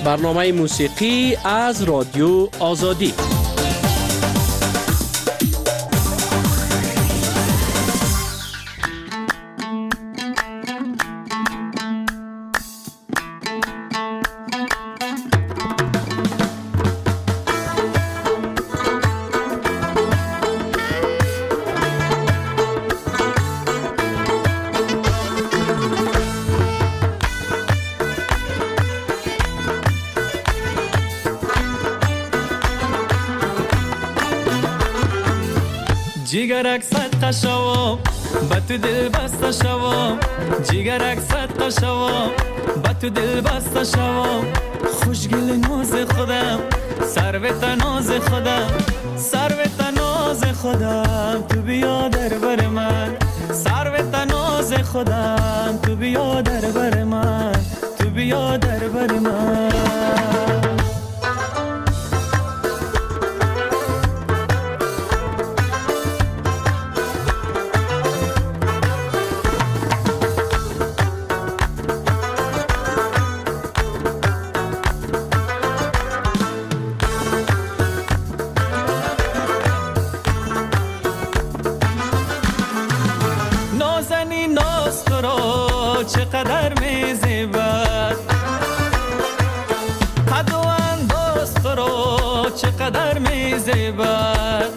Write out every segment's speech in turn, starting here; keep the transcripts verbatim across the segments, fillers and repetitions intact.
برنامه موسیقی از رادیو آزادی. جیگرک صدقه شوام با تو دل بسته شوام، جیگرک صدقه شوام با تو دل بسته شوام. خوشگل ناز خودم، سروت ناز خودم، سروت ناز خودم، تو بیا در بر من، سروت ناز خودم، تو بیا در بر من، تو بیا در بر من. چقدر میزیبد قد و انداز تو رو، چقدر میزیبد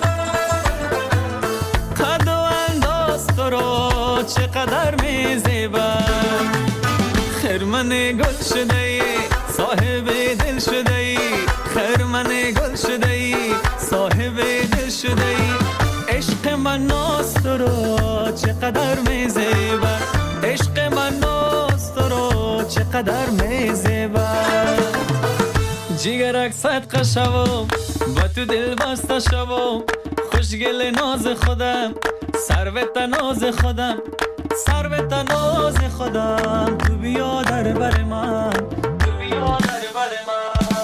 قد و انداز تو رو، چقدر میزیبد. خرمن گل شده ای، صاحب دل شده ای، خرمن گل شده ای، صاحب دل شده ای. عشق من ناز تو رو، چقدر میزیبد، عشق من ناز تو رو، چقدر میزیبد. جیگرک صدقه شوام با تو دل بسته شوام. خوشگل ناز خودم، سروت ناز خودم، سروت ناز خودم، تو بیا در بر من، تو بیا در بر من.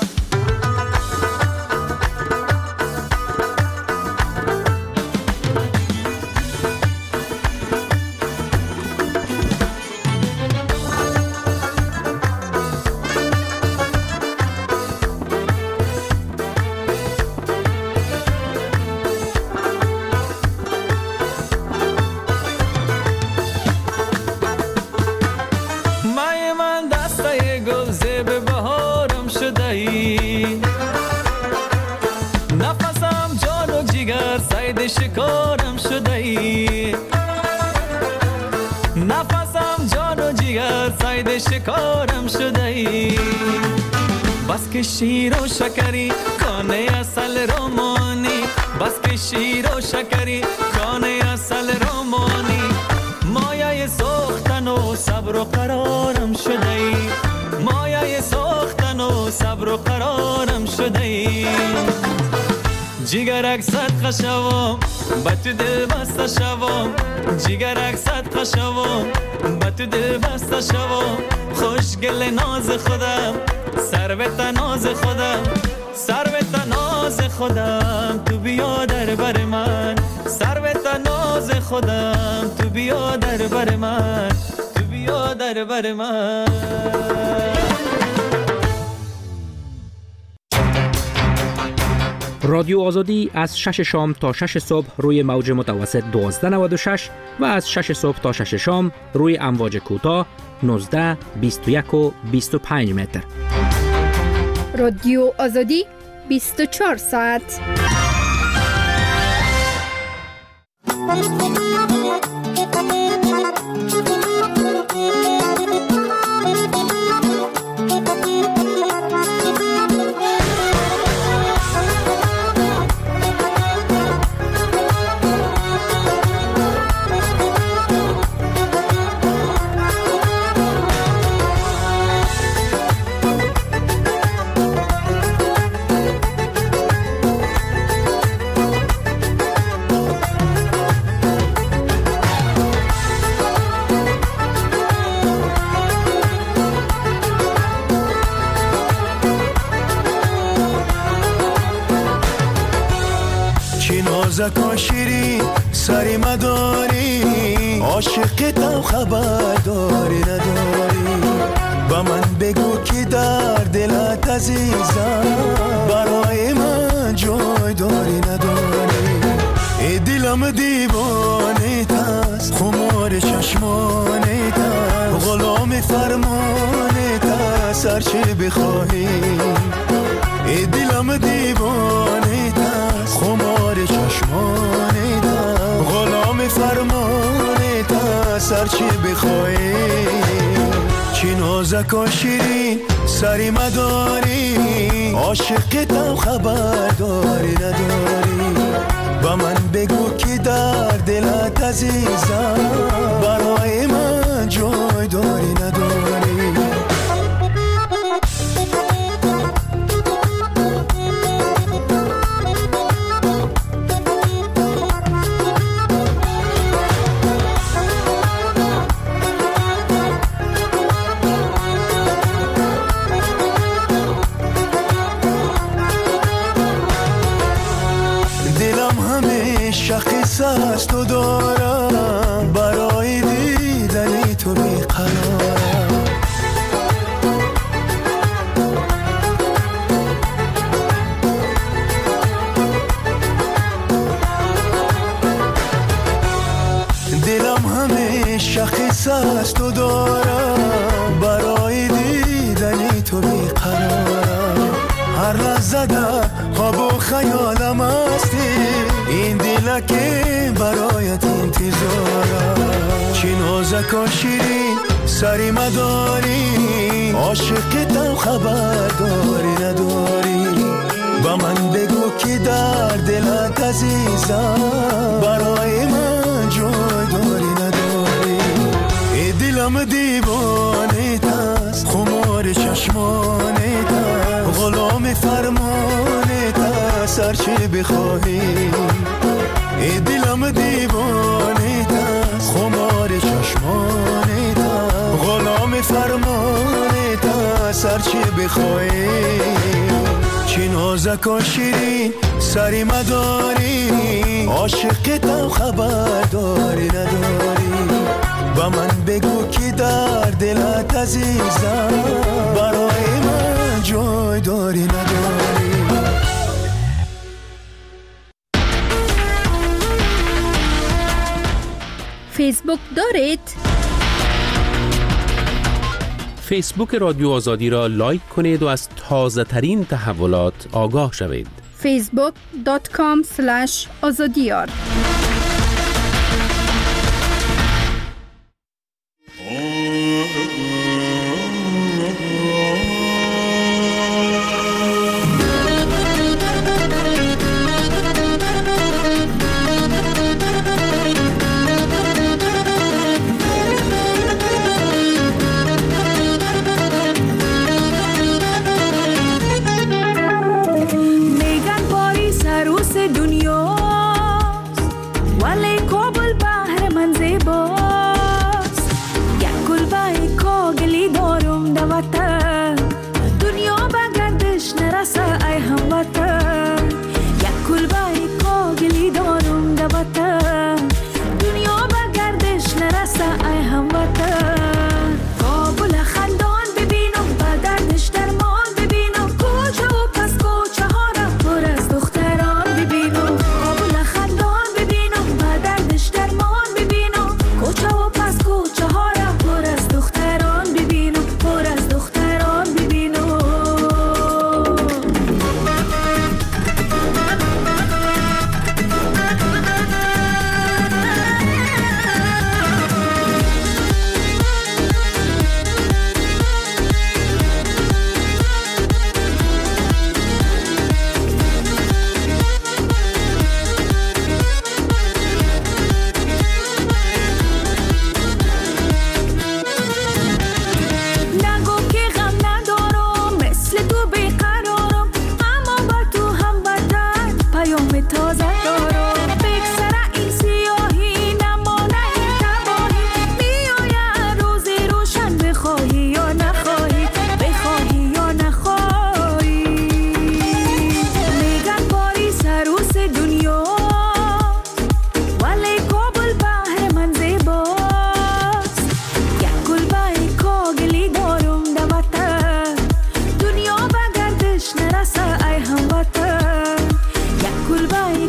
نفسم جان و جگر صید شکارم شده ای، نفسم جان و جگر صید شکارم شده ای. بس که شیر و شکری کانه اصل رومانی، بس که شیر و شکری کانه اصل رومانی. مایه سوختن و صبر و قرارم شده ای، مایه سوختن و صبر و قرارم شده ای. جیگرک صدقه شوام با تو دل بسته شوام، جیگرک صدقه شوام با تو دل بسته شوام. خوشگل ناز خودم، سروت ناز خودم، سروت ناز خودم، تو بیا در بر من، سروت ناز خودم، تو بیا در بر من، تو بیا در بر من. رادیو آزادی از شش شام تا شش صبح روی موج متوسط دوازده نود و شش و از شش صبح تا شش شام روی امواج کوتاه نوزده، بیست و یک و بیست و پنج متر. رادیو آزادی بیست و چهار ساعت. نازک و شیرین سری مداری، عاشقتم خبر داری نداری. با من بگو که در دلت عزیزم برای من جای داری نداری. ای دلم دیوانه تست، خمار چشمانه تست، غلام فرمانه تست، هرچی بخواهی. ای دلم دیوانه تست، خمار چشمانه تست، غلام فرمانه تست، هرچی بخواهی. چی نازک و شیرین سری مداری، عاشقتم خبر داری نداری. با من بگو که در دلت عزیزم برای من جای داری نداری. از تو دارم، برای دیدنی تو بیقرارم. دلم همه شخص از تو دارم، برای دیدنی تو بیقرارم. هر لحظه در خواب و خیالم هستی، این دل که برایت انتظارم. چی نازک و شیرین سری مداری، عاشقتم خبر داری نداری. با من بگو که در دلت عزیزم برای من جای داری نداری. ای دلم دیوانه تست، خمار چشمانه تست، غلام فرمانه تست، هرچی بخواهی. ای دلم دیوانه تست، خمار چشمانه تست، غلام فرمانه تست، هرچی بخواهی. چی نازک و شیرین سری مداری، عاشقتم خبر داری نداری. با من بگو که در دلت عزیزم برای من جای داری نداری. فیسبوک دارید؟ فیسبوک رادیو آزادی را لایک کنید و از تازه ترین تحولات آگاه شوید. فیسبوک دات کام اسلش آزادیار.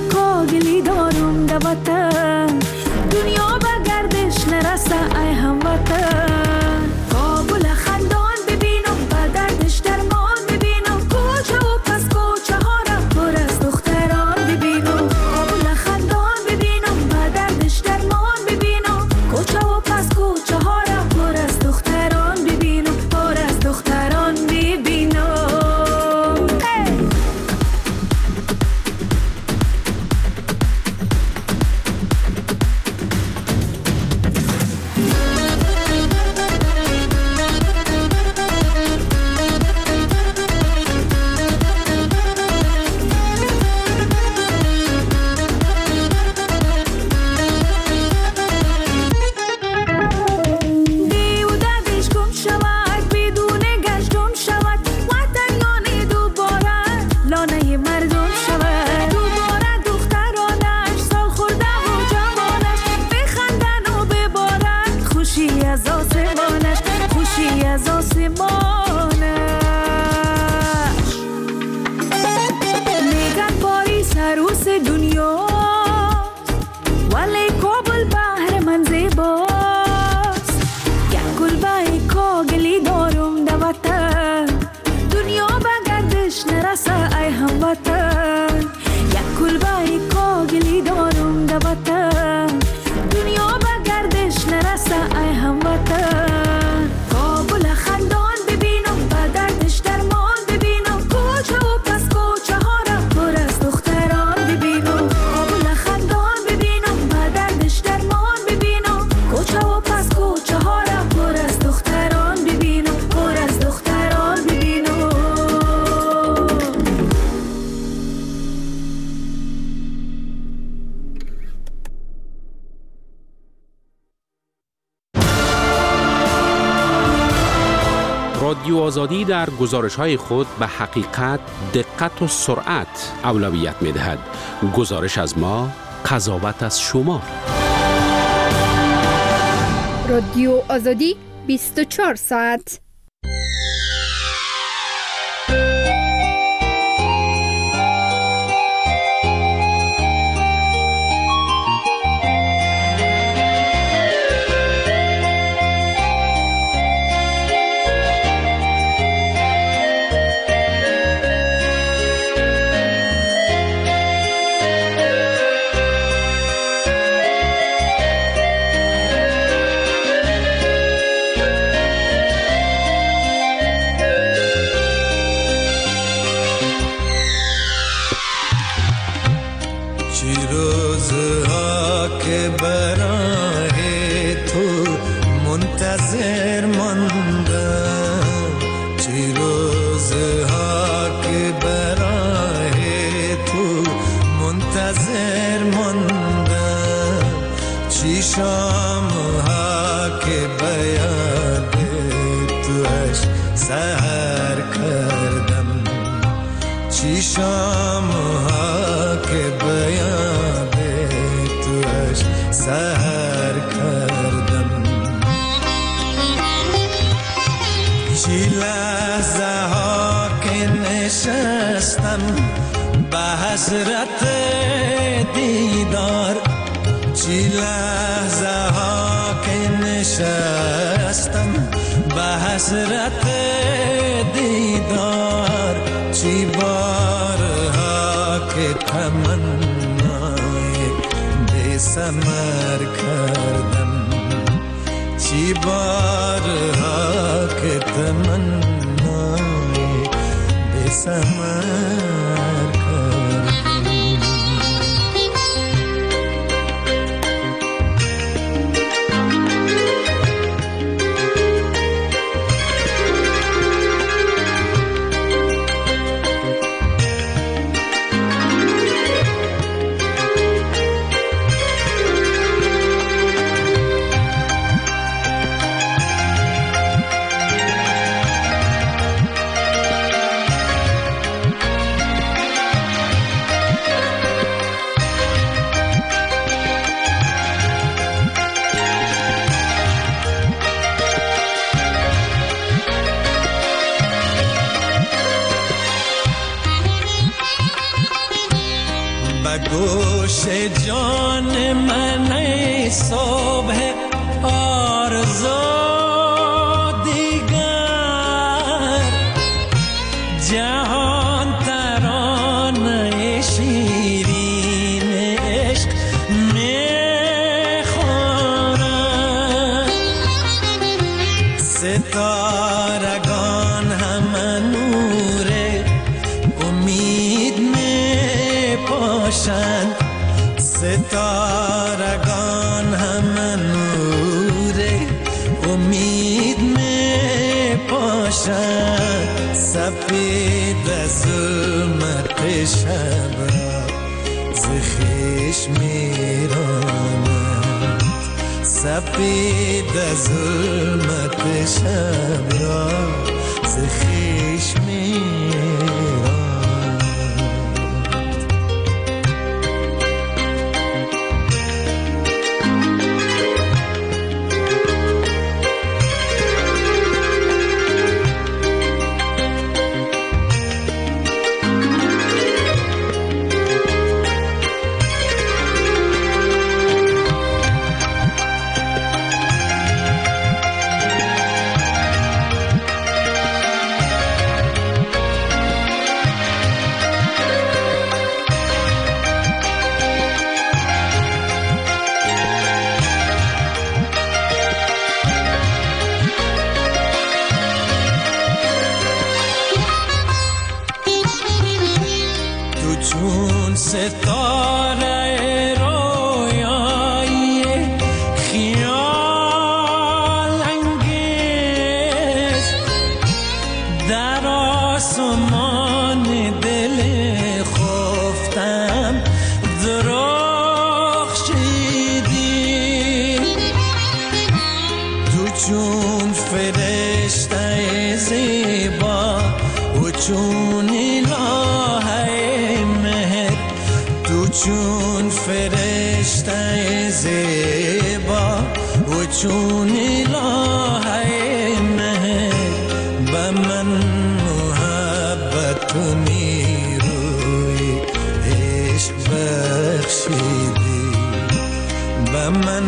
کاگلی دارم در وطن، دنیا به گردش نرسه ای هموطن. کابل خندان ببینم به دردش درمان ببینم، کوچه و پس کوچه ها را پر از دختران ببینم. کابل خندان ببینم به دردش درمان ببینم، کوچه و پس کوچه ها را پر از دختران ببینم، پر از دختران ببینم. رادیو آزادی در گزارش‌های خود به حقیقت، دقت و سرعت اولویت می‌دهد. گزارش از ما، قضاوت از شما. رادیو آزادی بیست و چهار ساعت. حسرت دیدار، چی لحظه ها که نشستم به حسرت دیدار، چی بارها که تمنای بی ثمر کردم، چی بارها که تمنای بی ثمر نوش جان من ای صبح آرزو دیگر جهان ترانه شیرین عشق میخورد ستارگان همه نور امید میپاشند ستارگان همه نور امید میپاشند سفید ظلمت شب را ز خویش میرانند سفید ظلمت شب را ز خویش میرانند ستاره رویایی خیال انگیز در آسمان دل خفتم درخشیدی تو چون فرشته زیبا و چون الهه مهر تو چون فرشته زیبا و چون الهه مهر به من محبت و نیروی عشق بخشیدی به من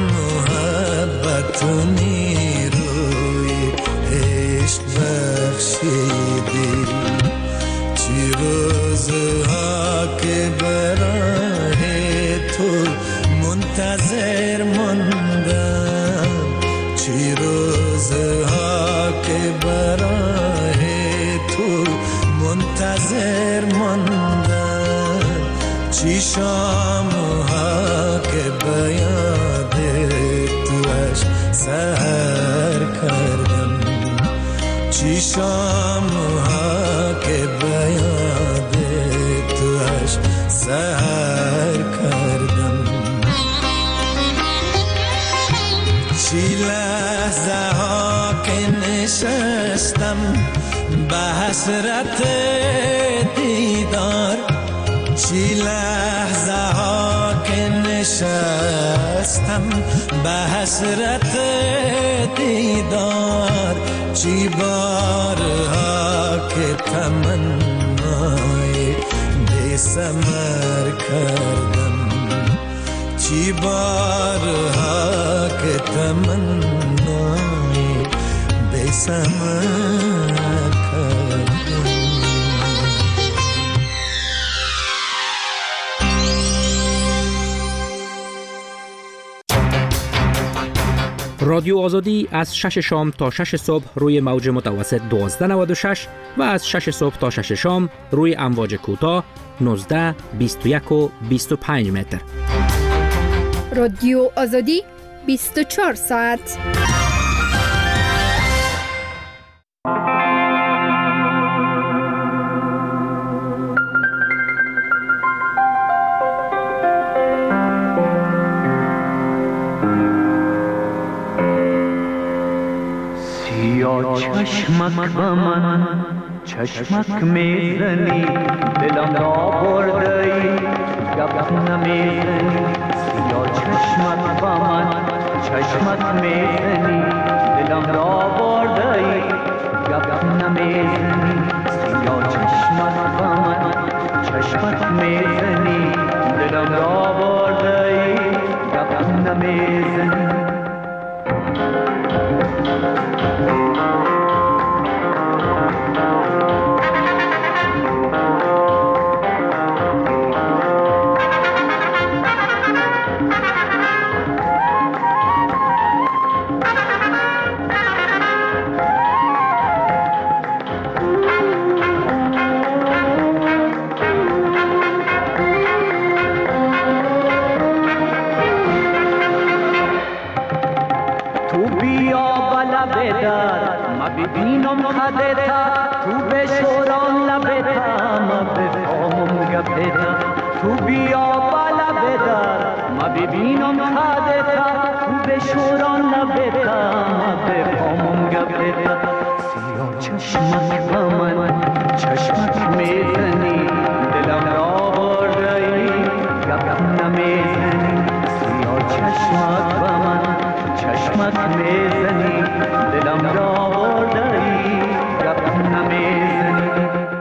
محبت و نیروی عشق بخشیدی چی روزها که برای تو منتظر ماندم چی روزها که برای تو منتظر ماندم چی شامها که به یاد توش سحر کردم چی شامها که به یاد توش سحر کردم چی لحظه ها که نشستم به حسرت دیدار چی لحظه ها که نشستم به حسرت دیدار چی بارها که تمنای بی ثمر کردم چی بارها که تمنای بی ثمر کردم. رادیو آزادی از شش شام تا شش صبح روی موج متوسط دوازده نود و شش و از شش صبح تا شش شام روی امواج کوتاه نوزده بیست و یک و بیست و پنج متر. رادیو آزادی بیست و چهار ساعت. چشمک به من چشمک میزنی دلم را برده ای گپ نمیزنی سیا چشمک به من چشمک میزنی دلم را برده ای گپ نمیزنی سیا چشمک به من چشمک میزنی دلم ببینم خدتا تو بشوران لبتا ما بفهمم گپتا تو بیا بالا بدا ما ببینم خدتا تو بشوران لبتا ما بفهمم گپتا سیاه چشمک با من چشمک میزنی دلم را بردهی گپ نمیزنی سیاه چشمک با من چشمک میزنی دلم را بردهی گپ نمیزنی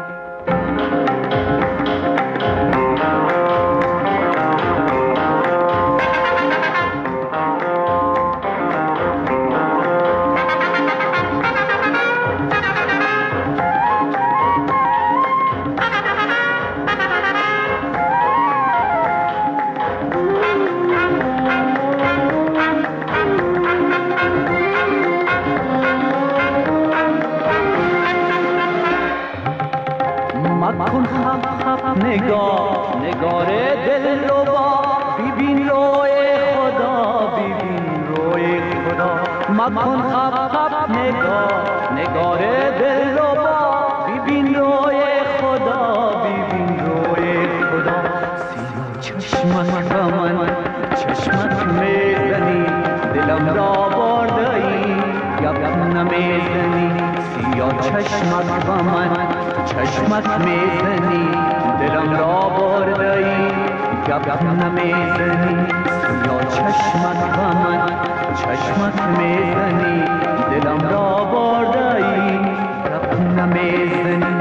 مکن خب خب نگاه نگار دل رو با ببین روی خدا ببین روی خدا مکن خب خب نگاه نگار دل رو با ببین روی خدا ببین روی خدا سیاه چشمک با من چشمک میزنی دلم را بردهی گپ نمیزنی سیاه چشمک با من چشمک میزنی دلم را بردهی گپ نمیزنی یا چشمک با من چشمک میزنی دلم را بردهی گپ نمیزنی.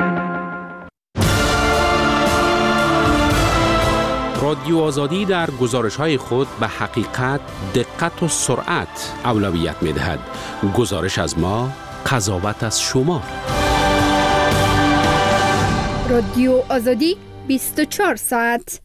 رادیو آزادی در گزارش‌های خود به حقیقت، دقت و سرعت اولویت می‌دهد. گزارش از ما، قضاوت از شما. رادیو آزادی بیست و چهار ساعت.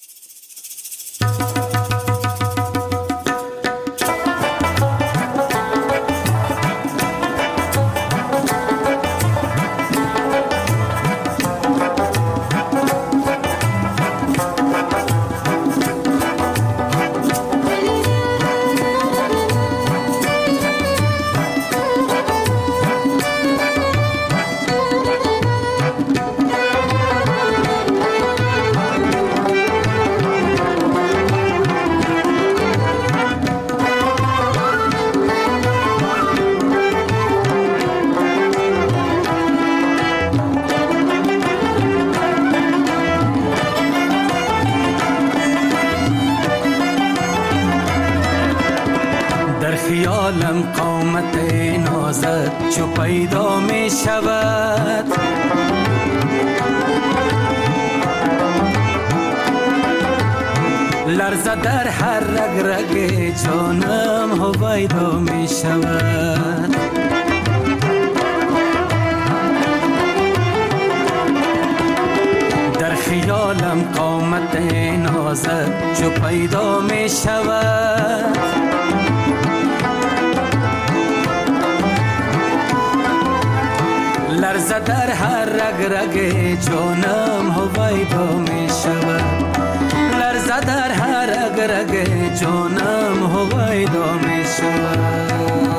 خیالم قامت نازت چو پیدا می شود لرزه در هر رگ رگ جانم هویدا می شود در خیالم قامت نازت چو پیدا می شود لرزه در هر رگ رگ جانم هویدا می شود لرزه در هر رگ رگ جانم هویدا می شود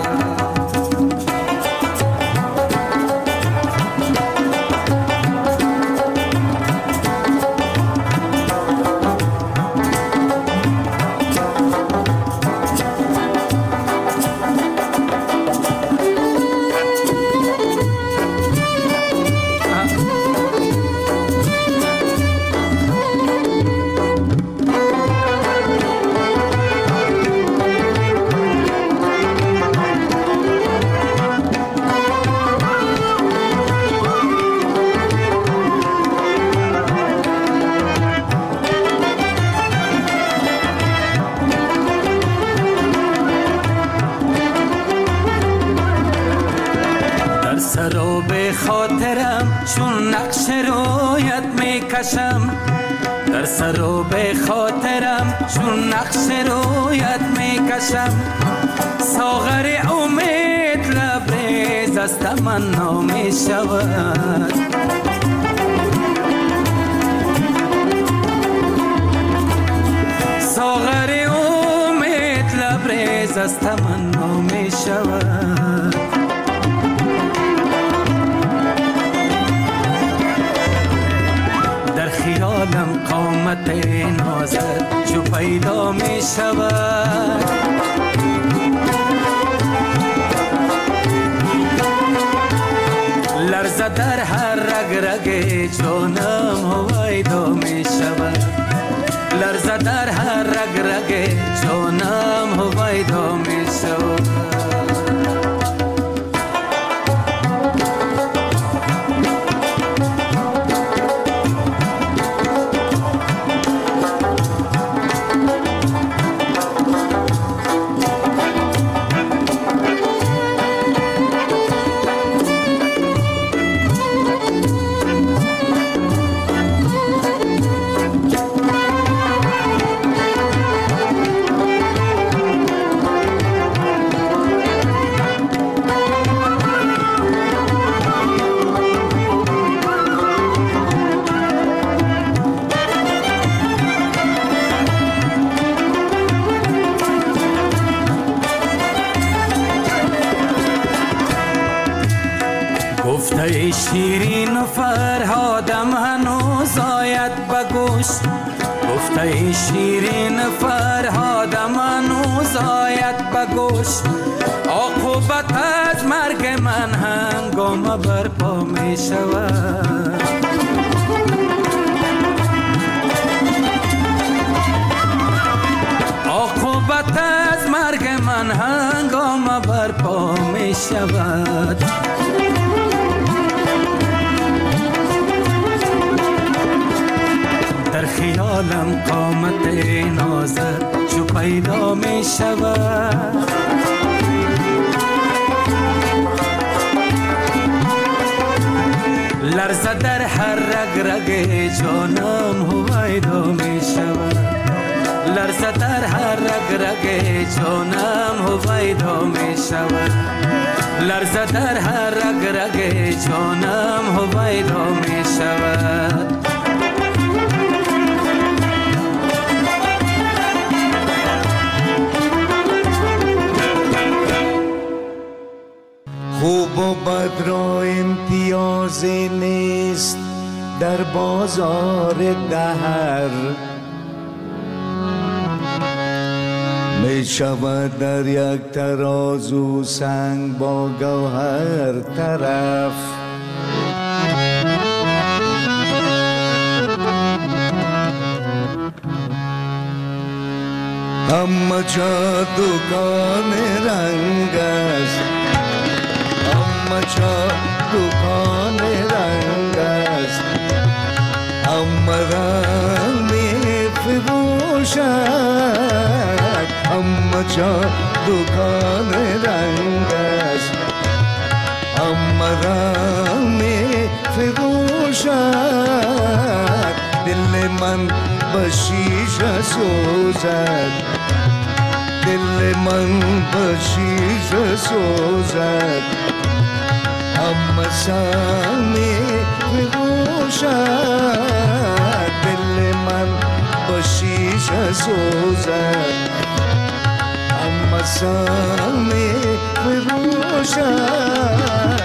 سراب خاطرم چون نقش رویت میکشم در سراب خاطرم چون نقش رویت میکشم ساغر امید لبریز از تمنا میشود ساغر امید لبریز از تمنا میشود قامت نازت چو پیدا می شود لرزه در هر رگ رگ جانم هویدا می شود لرزه در هر رگ رگ جانم هویدا می شود گفته شیرین و فرهادم هنوز آید بگوش گفته شیرین فرهادم هنوز آید بگوش عاقبت از مرگ من هنگام برپا می شود عاقبت از مرگ من هنگام برپا می شود در خیالم قامت نازت چو پیدا می شود لرزه در هر رگ رگ جانم هویدا می شود لرزه در هر رگ رگ جانم هویدا می شود لرزه در هر رگ رگ جانم هویدا می شود خوب و بد را امتیاز نیست در بازار دهر می شود در یک ترازو سنگ با گوهر طرف اما چه دکان رنگ است اما چه دکان رنگ است اما رنگ می فروشد اما چه دکان رنگ است اما رنگ می فروشد دل من به شیشه سوزد دل من به شیشه سوزد اما سنگ می فروشد دل من به شیشه سوزد اما سنگ می فروشد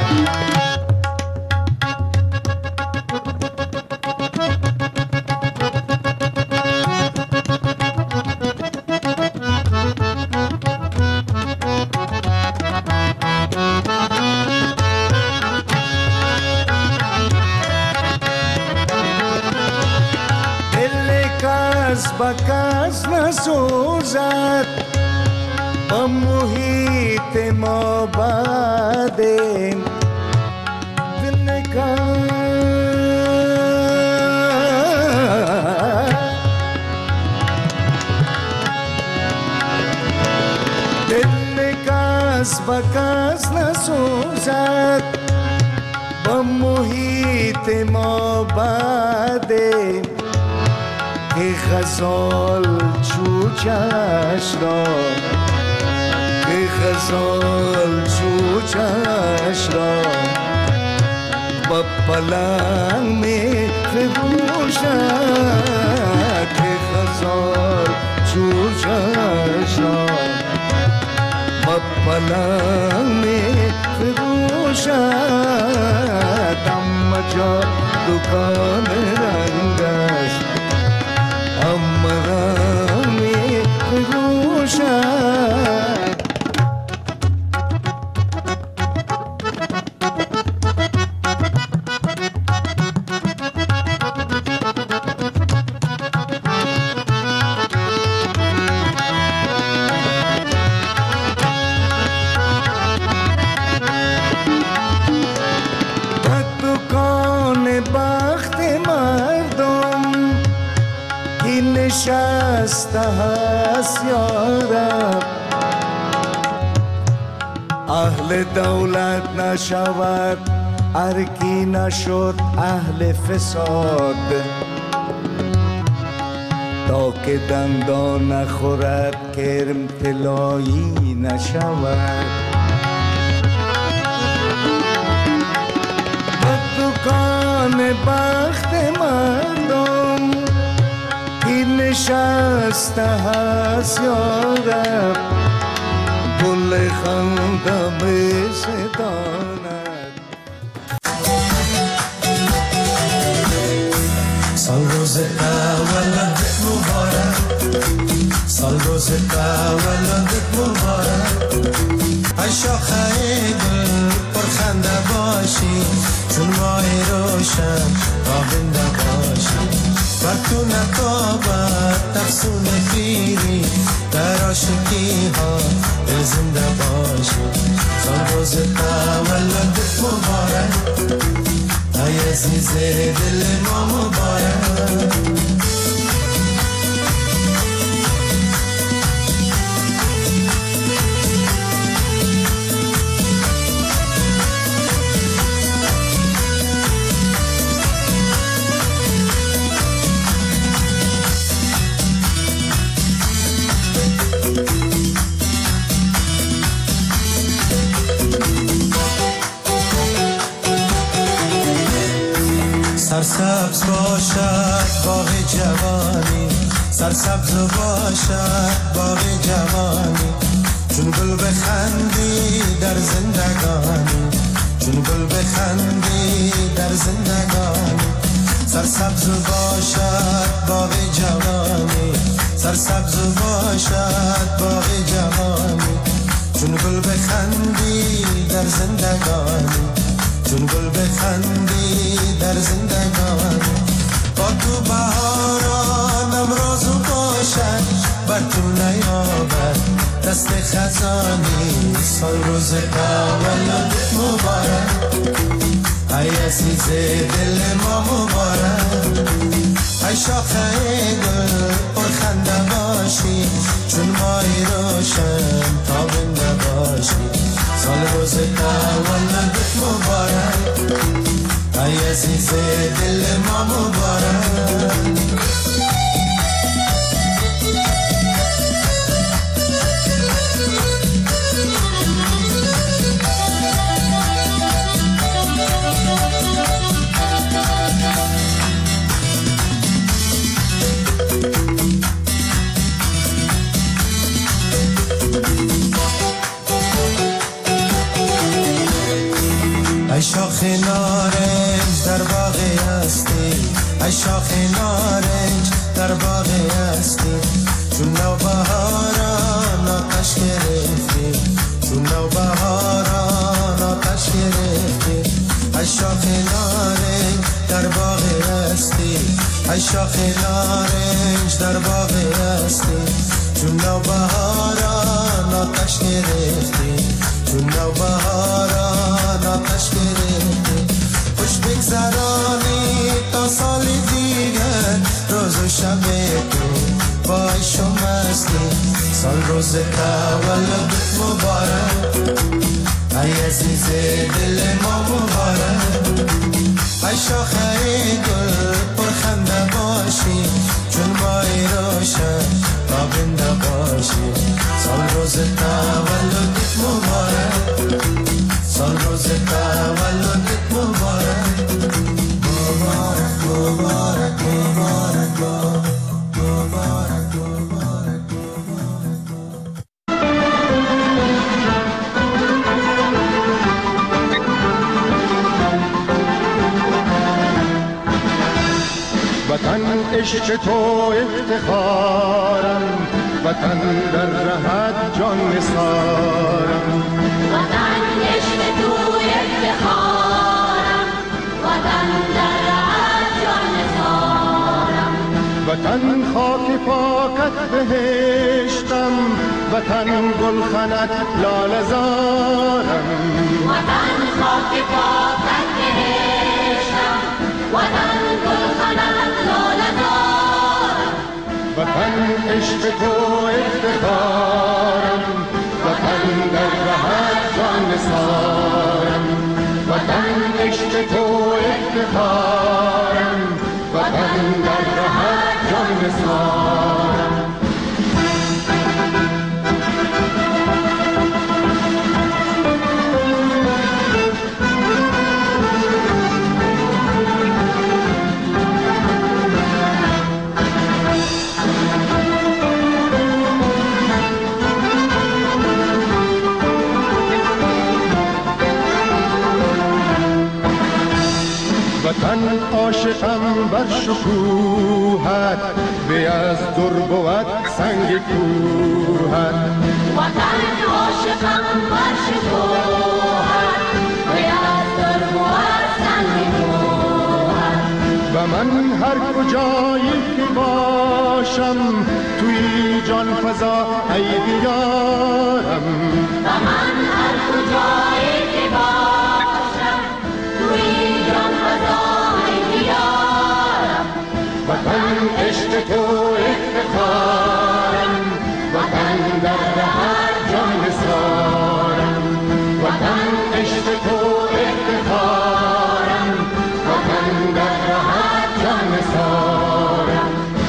بکس نسوزد با محیط ما بعدیم دل نکن دل کس بکس نسوزد با محیط ما بعدیم که غزال چوچش را که غزال چوچش را با پلنگ می فروشد که غزال چوچش را با پلنگ می فروشد اما جا دکان رنگ است هست یارم، اهل دولت نشود ارکی نشد اهل فساد، تا که دندان نخورد کرم طلایی نشود. دکان بخت مردم که نشسته هست یارم، گل خندم ستاند. سال روز تولدت مبارک، سال روز تولدت مبارک، ای شاخه گل پرخنده باشی، چون ماه روشن تابنده باشی، بر تو نتابد تفسون پیری، در عاشقی ها دل زنده باشی. سال روز تولدت مبارک، ای عزیز دل ما مبارک. سرسبز باشد باغ جوانی، سرسبز باشد باغ جوانی، چون گل بخندی در زندگانی، چون گل بخندی در زندگانی. سرسبز باشد باغ جوانی، سرسبز باشد باغ جوانی، چون گل بخندی در زندگانی، چون گل بخندی در زندگانی. با تو بهاران امروزو باشد، بر تو نیابد دست خزانی. سال روز تولدت مبارک، ای عزیز دل ما مبارک، ای شاخه گل پرخنده باشی، چون ماهی روشن تابنده باشی. سال روز تولدت مبارک، ای عزیز دل ما مبارک. ای شاخ نارنج در باغ هستی، ای شاخ نارنج در باغ هستی، چون نو بهاران آتش گرفتی، چون نو بهاران آتش گرفتی. ای شاخ نارنج در باغ هستی، ای شاخ نارنج در باغ هستی، چون نو بهاران آتش گرفتی، چون نو بهاران آتش گرفتی. خوش بگذرانی تا سال دیگر، روز و شب تو با عیش و مستی. سال روز تولدت مبارک، ای عزیز دل ما مبارک، ای شاخه گل پرخنده باشی، چون ماهی روشن تابنده باشی. سال روز تولدت مبارک، سال روز تولدت مبارک، مبارک مبارک مبارک مبارک مبارک. وطن عشق تو افتخارم، وطن در رهت جان نثارم. وطن عشق تو افتخارم، وطن در رهت جان نثارم. وطن خاک پاکت بهشتم، وطن گلخنت لاله زارم. وطن خاک پاکت بهشتم، وطن گلخنت لاله زارم. وطن عشق تو افتخارم، وطن در رهت جان نثارم. وطن عشق تو افتخارم، وطن در رهت جان نثارم. وطن عاشقم بر شکوهت، به از در بود سنگ کوهت. وطن عاشقم بر شکوهت، به از در بود سنگ کوهت. و من هر کجایی که باشم توی جان فضا ای دیارم. و من هر کجایی که باشم توی جان فضا ای دیارم. وطن عشق تو افتخارم، وطن در رهت جان نثارم. وطن عشق تو افتخارم، وطن در رهت جان نثارم.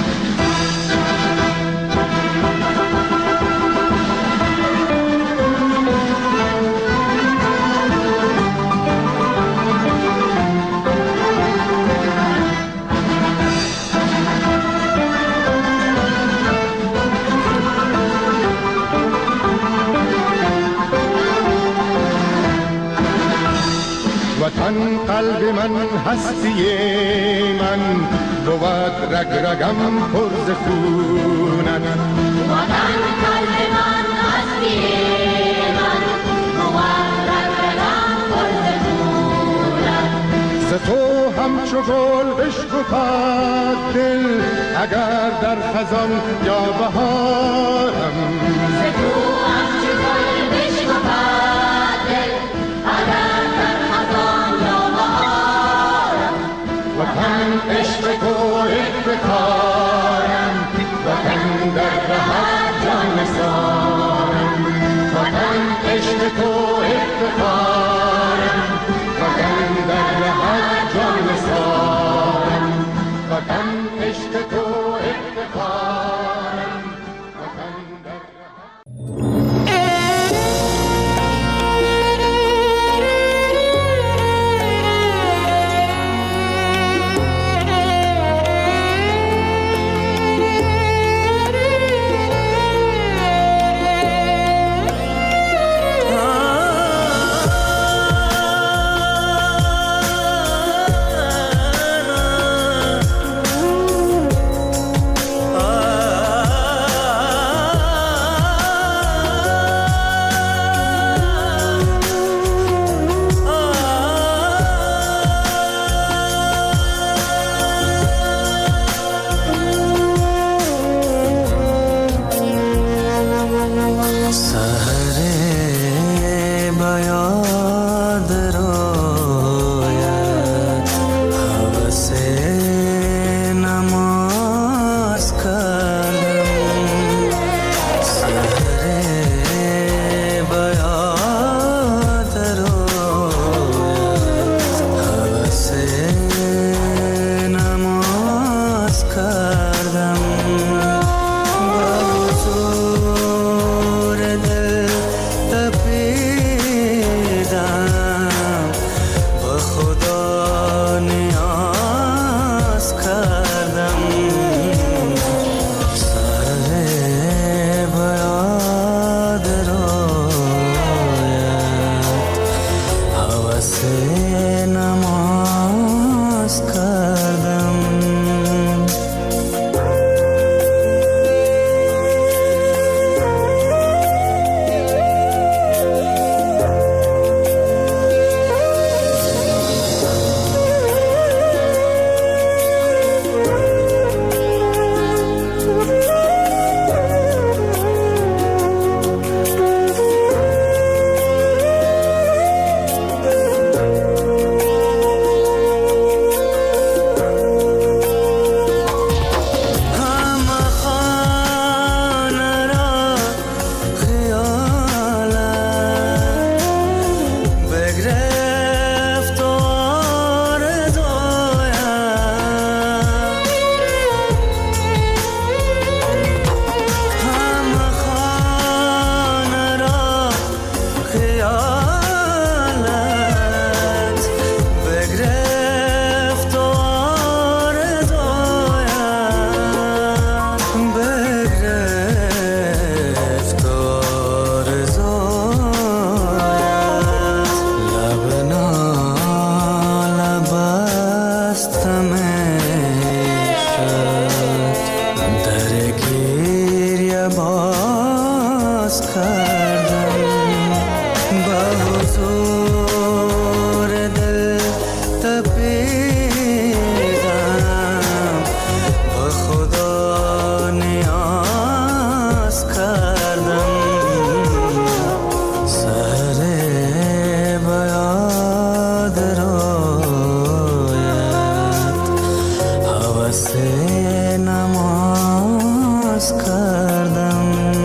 وطن قلب من هستی من، بود رگ رگم پر ز خونت. وطن قلب من هستی من، بود رگ رگم پر ز خونت. ز تو همچو گل بشکفد دل، اگر در خزان یا بهارم. ز تو همچو گل بشکفد دل، اگر در خزان یا بهارم. وطن عشق تو افتخارم، وطن در رهت جان نثارم. وطن عشق تو افتخارم، وطن در رهت جان نثارم. وطن عشق تو افتخارم، وطن در کردم با حضور دل ناز کردم با حضور دل تپیدم با خدا نیاز کردم سهر بیاد رویت حوث نماز کردم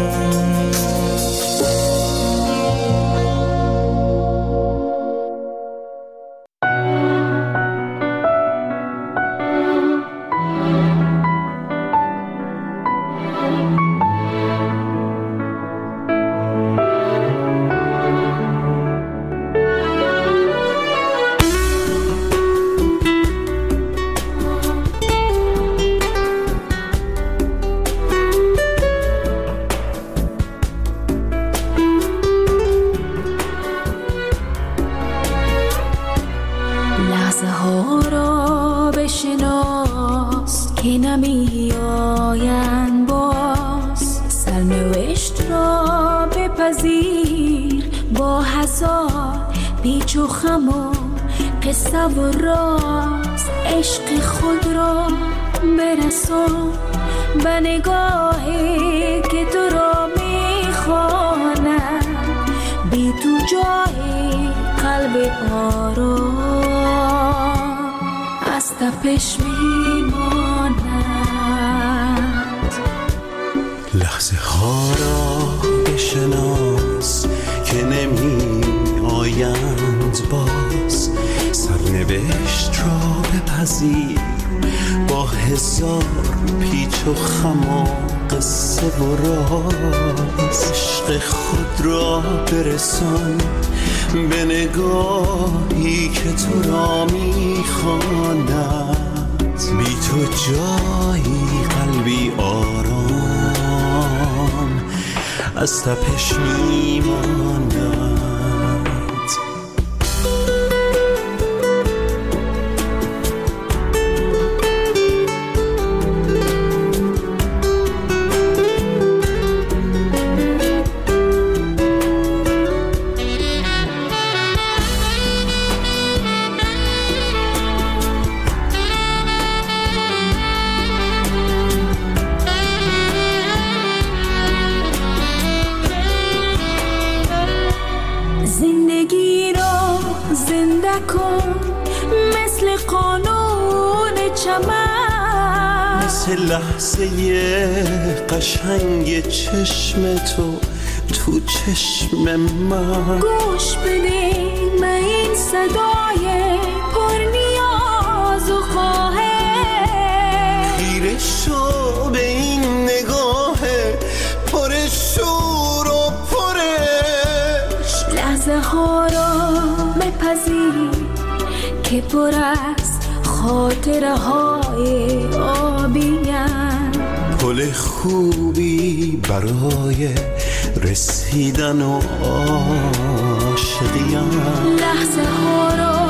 قصه و راز عشق خود را برسان به نگاهی که تو را میخواند بی تو جای قلب آرام از تپش میماند لحظه ها را بشناس که نمی آیند باز سرنوشت را بپذیر با هزار پیچ و خم و قصه و راز عشق خود را برسان به نگاهی که تو را میخواند بی تو جایی قلبی آرام از تپش میماند لحظه قشنگ چشم تو تو چشم من گوش بده به این صدای پر نیاز و خواهش خیره شو به این نگاه پر شور و پرش لحظه ها را بپذیر که پر از خاطره های آبیم پل خوبی برای رسیدن و عاشقیم لحظه ها را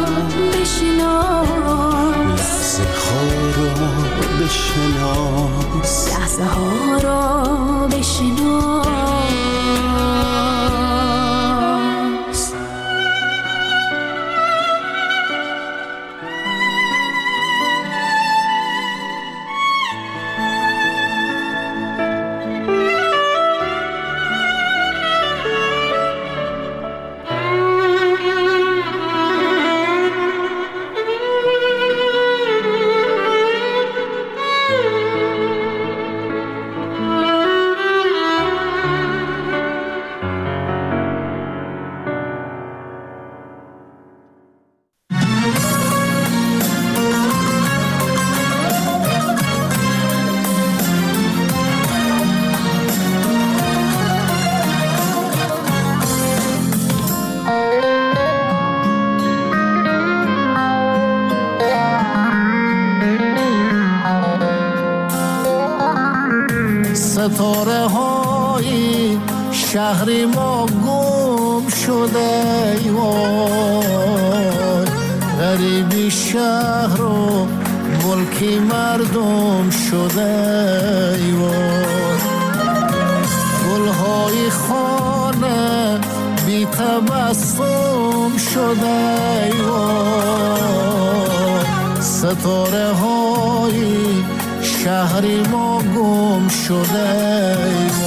بشناس لحظه ها را بشناس لحظه ها را بشناس ستاره های شهر ما گم شده وای غریبی شهر و ملکی مردم شده وای گلهای خانه بی تبسم شده ستاره های شهری ما گم شده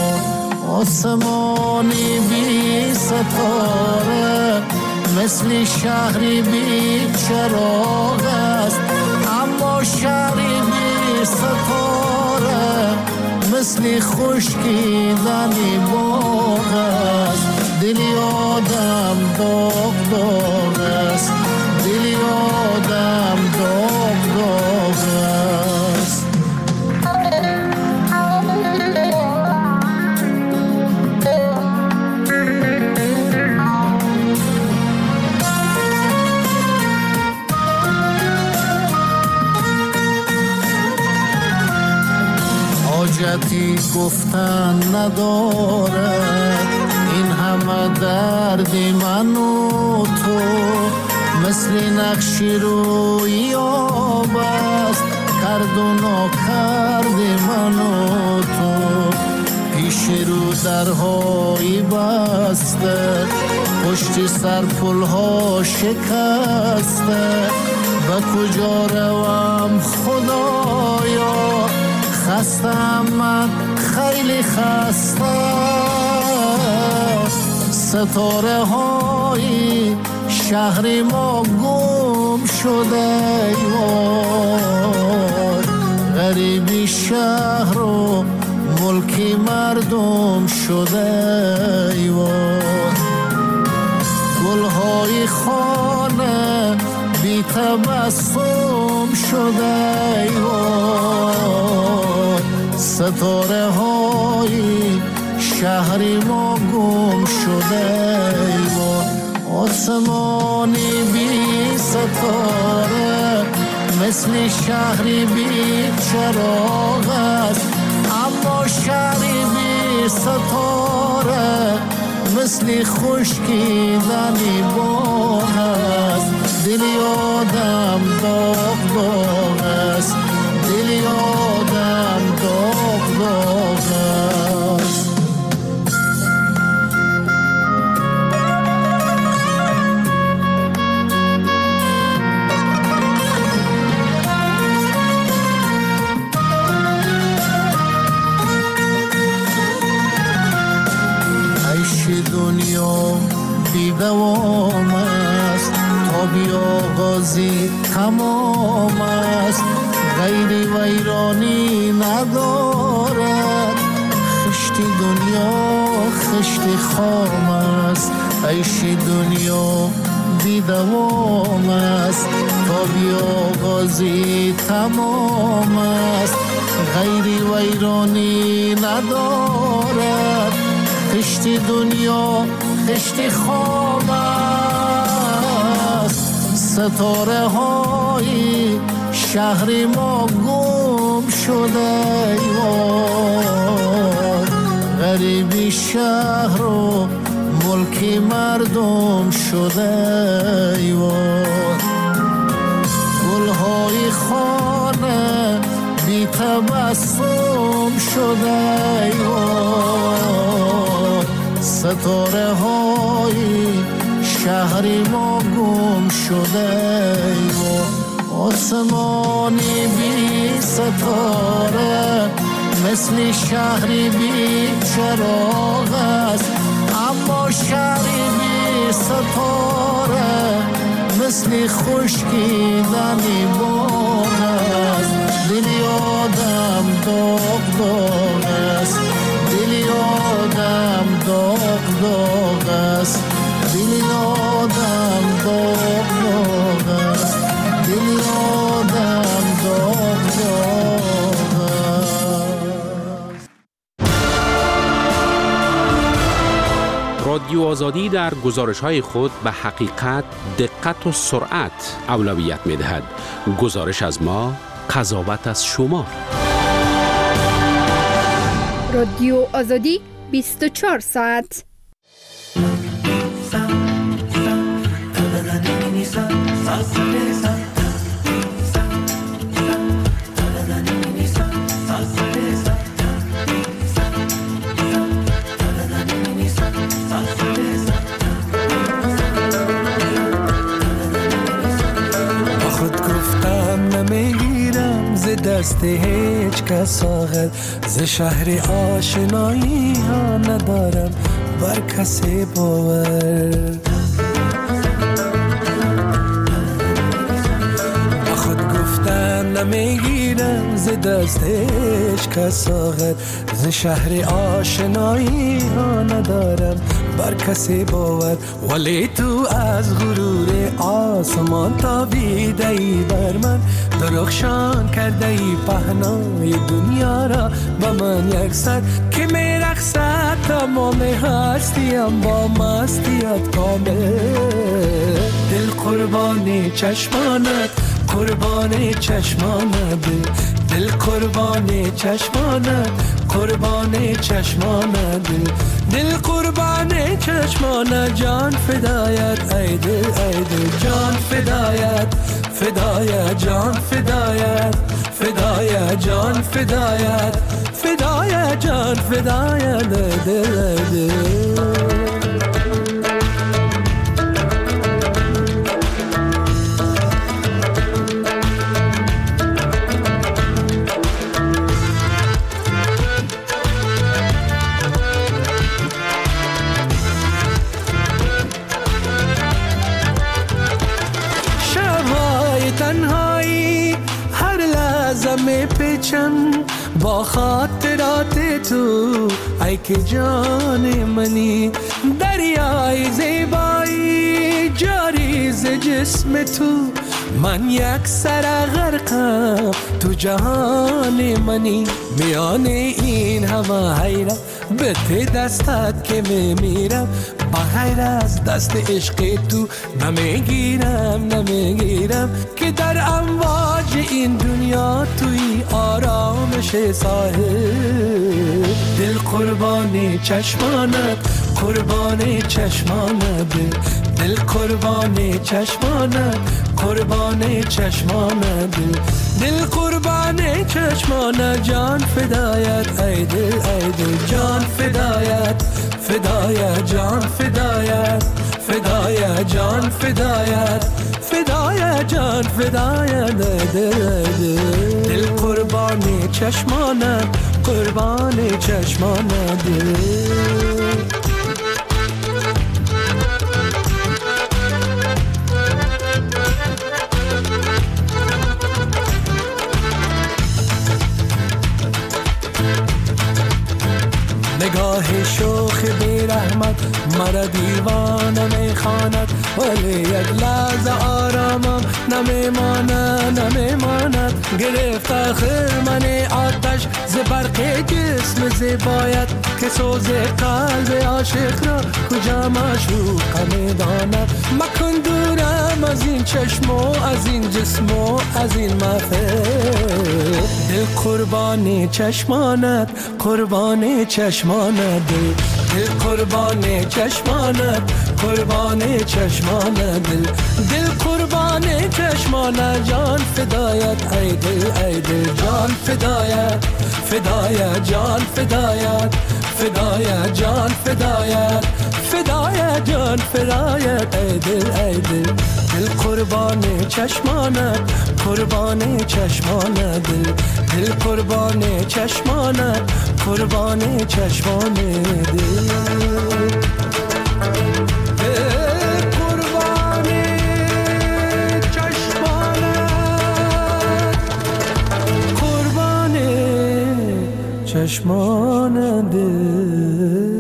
آسمانی بی ستاره مثل شهری بی چراغ است اما شهری بی ستاره مثل خشکیدنی باغ است دلی آدم داغ داغ است دلی آدم داغ داغ است حاجتی گفتن ندارد این همه دردی من و تو مثل نقشی روی آب است کرد و ناکردی من و تو پیش رو درهایی بسته پشت سر پلها شکسته به کجا روم خدایا خستم من خیلی خسته ستاره های شهر ما گم شده غریبی شهر و ملکی مردم شده گلهای خانه بی تبسم شده ستاره های شهری ما گم شده آسمانی بی ستاره مثل شهری بی چراغ است اما شهری بی ستاره مثل خشکیدنی باغ است دلی آدم داغ داغ است دلی آدم داغ داغ است دنیا بی دوام است تا بی آغازی تمام است غیری ویرانی ندارد خشتی دنیا خشتی خام است عیش دنیا بی دوام است تا بی آغازی تمام است غیری ویرانی ندارد خشتی دنیا خشتی خام است ستاره های شهر ما گم شده غریبی شهر و ملکی مردم شده گلهای خانه بی تبسم شده ستاره های شهری ما گم شده آسمانی بی ستاره مثل شهری بی چراغ است اما شهری بی ستاره مثل خشکیدنی باغ است دلی آدم داغ داغ است دلی آدم داغ داغ است دلی آدم داغ داغ است دلی آدم داغ داغ است. رادیو آزادی در گزارش‌های خود به حقیقت، دقت و سرعت اولویت می‌دهد. گزارش از ما، قضاوت از شما. رادیو آزادی بیست و چهار ساعت. دست هیچ کس آخر ز شهر آشنایی ها ندارم بر کسی باور خود گفتن نمیگیرم ز دست هیچ کس آخر ز شهر آشنایی ها ندارم بر کسی باور ولی تو از غرور آسمان تابیده ای بر من درخشان کرده ای پهنای دنیا را با من یک سر که می رقصد تمام هستیم با مستیت کامل دل قربان چشمانت قربان چشمانت دل قربان چشمانت قربان چشمانت دل قربان چشمانت جان فدایت ای دل ای دل جان فدایت فدایت جان فدایت فدایت جان فدایت فدایت جان فدایت دل دل پیچم با خاطرات تو ای که جان منی دریای زیبایی جاری ز جسم تو من یک سر غرقم تو جهان منی میان این همه حیرت به ته دستت که میمیرم بغیر از دست عشق تو نمیگیرم نمیگیرم که در امواج این دنیا توی آرامش ساحل دل قربان چشمانت قربان چشمانت دل قربان چشمانت قربان چشمانت دل قربان چشمانت جان فدایت ای دل ای دل جان فدایت فدایت جان فدایت فدایت جان فدایت فدایت جان فدایت دل دل دل قربان چشمانت قربان چشمانت نگاه شوخ بی رحمت مرا دیوانه میخواند ولی یک لحظه آرامم نمیماند نمیماند گرفت آخر من آتش ز برق جسم زیبایت که سوز قلب عاشق را کجا معشوق میداند مکن دورم از این چشم و از این جسم و از این محفل دل قربان چشمانت قربان چشمانت دل قربان چشمانت قربان چشمانت دل دل قربان چشمانت جان فدایت ای دل ای دل جان فدایت فدایت جان فدایت فدایت جان فدایت فدایت جان فدایت ای دل ای دل دل قربان چشمانت قربان چشمانت دل دل قربان چشمانت قربان چشمان دل چشمان دل